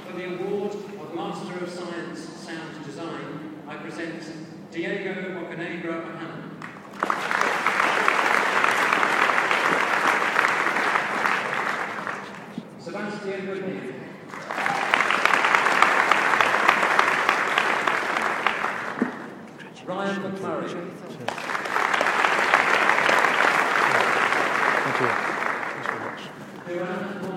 For the award of Master of Science Sound Design, I present Diego Bocanegra Mahana. Sebastian Whitney. Ryan McMurray. Thank you. Thanks very much.